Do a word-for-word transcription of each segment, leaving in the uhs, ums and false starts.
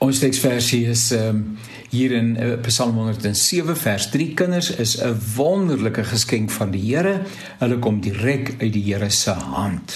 Ons teksversie is um, hier in uh, Psalm honderd en sewe vers drie. Kinders is 'n wonderlike geskenk van die Here. Hulle kom direk uit die Here se hand.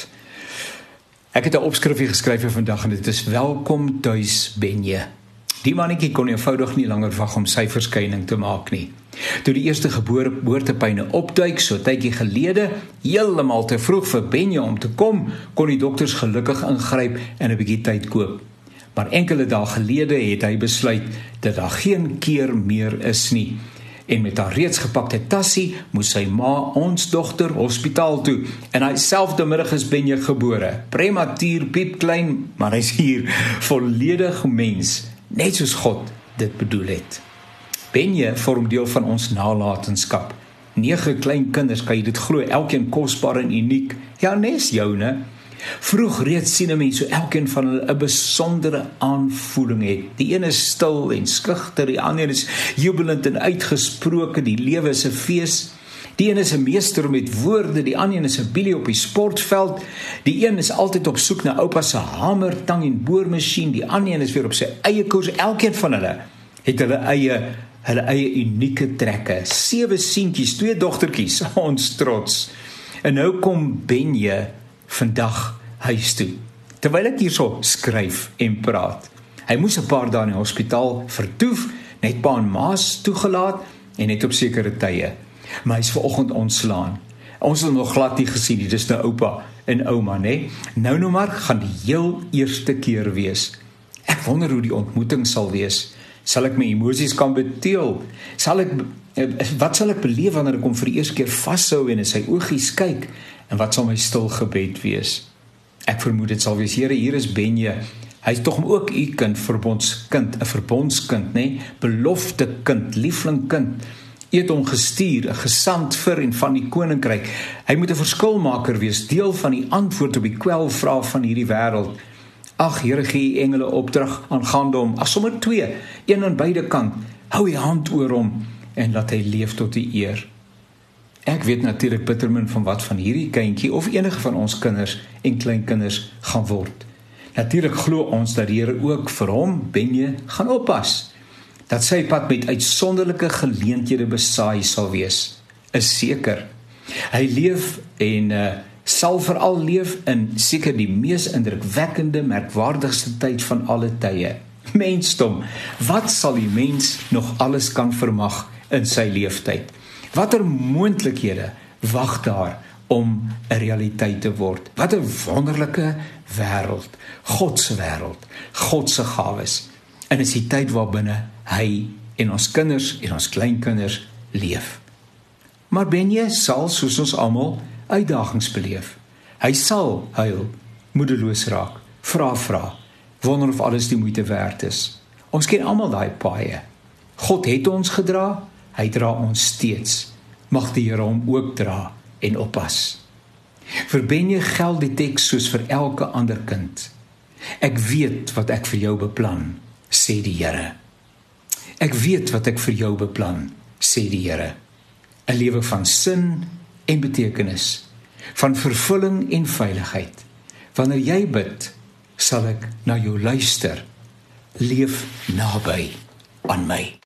Ek het 'n opskrifie geskryf vir vandag en dit is: Welkom tuis Benje. Die mannetjie kon eenvoudig nie langer wag om sy verskyning te maak nie. Toe die eerste geboortepyne opduik, so tydjie gelede, heeltemal te vroeg vir Benje om te kom, kon die dokters gelukkig ingryp en 'n bietjie tyd koop. Maar enkele dae gelede het hy besluit dat daar geen keer meer is nie. En met haar reeds gepakte tassie moes sy ma ons dogter hospitaal toe. En hy selfde middag is Benje gebore. Prematuur, piepklein, maar hy's hier, volledig mens, net soos God dit bedoel het. Benje vorm deel van ons nalatenskap. Nege klein kinders, kan jy dit glo, elkeen kosbaar en uniek. Ja, nes joune. Vroeg reeds sien 'n mens hoe elkeen van hulle 'n besondere aanvoeling het. Die een is stil en skugter, die ander is jubelend en uitgesproke, die lewe is 'n fees. Die een is 'n meester met woorde, die ander is 'n bilie op die sportveld. Die een is altyd op soek na oupa se hamer, tang en boormasjien, die ander een is weer op sy eie koers. Elkeen van hulle het hulle eie hulle eie unieke trekke. Sewe seentjies, twee dogtertjies, ons trots. En nou kom Benje vandag huis toe, terwyl ek hierso skryf en praat. Hy moes 'n paar dae in die hospitaal vertoef, net pa en ma's toegelaat en net op sekere tye. Maar hy's vanoggend ontslaan. Ons het nog glad nie gesien nie, dis nou oupa en ouma, né? Nou nou maar gaan die heel eerste keer wees. Ek wonder hoe die ontmoeting sal wees. Sal ek my emosies kan beteel? Sal ek wat sal ek beleef wanneer ek hom vir die eerste keer vashou en in sy oogies kyk? En wat sal my stil gebed wees? Ek vermoed dit sal wees: Here, hier is Benje. Hy is tog ook u kind, verbondskind, 'n verbondskind, nê? Belofte kind, liefling kind. U het hom gestuur, 'n gesant vir en van die koninkryk. Hy moet 'n verskilmaker wees, deel van die antwoord op die kwelvrae van hierdie wêreld. Ag, Here, gee u engele opdrag aangaande hom. Ag, sommer twee, een aan beide kant. Hou u hand oor hom en laat hy leef tot die eer. Ek weet natuurlik bitter min van wat van hierdie kindjie of enige van ons kinders en kleinkinders gaan word. Natuurlik glo ons dat die Here ook vir hom, Benje, gaan oppas. Dat sy pad met uitsonderlike geleenthede besaai sal wees, is seker. Hy leef en uh, sal veral leef in seker die mees indrukwekkende, merkwaardigste tyd van alle tye. Mensdom, wat sal die mens nog alles kan vermag in sy leeftyd? Watter moontlikhede wag daar om 'n realiteit te word? Wat 'n wonderlike wêreld, God se wêreld, God se gawes. En is die tyd waarbinne hy en ons kinders en ons kleinkinders leef. Maar Benje sal, soos ons almal, uitdagings beleef. Hy sal huil, moedeloos raak, vra vra, wonder of alles die moeite werd is. Ons ken almal daai paaie. God het ons gedra, hy dra ons steeds. Mag die Here hom ook dra en oppas. Vir Benje geld die teks soos vir elke ander kind. Ek weet wat ek vir jou beplan, sê die Here. Ek weet wat ek vir jou beplan, sê die Here. 'n Lewe van sin en betekenis, van vervulling en veiligheid. Wanneer jy bid, sal ek na jou luister. Leef naby aan my.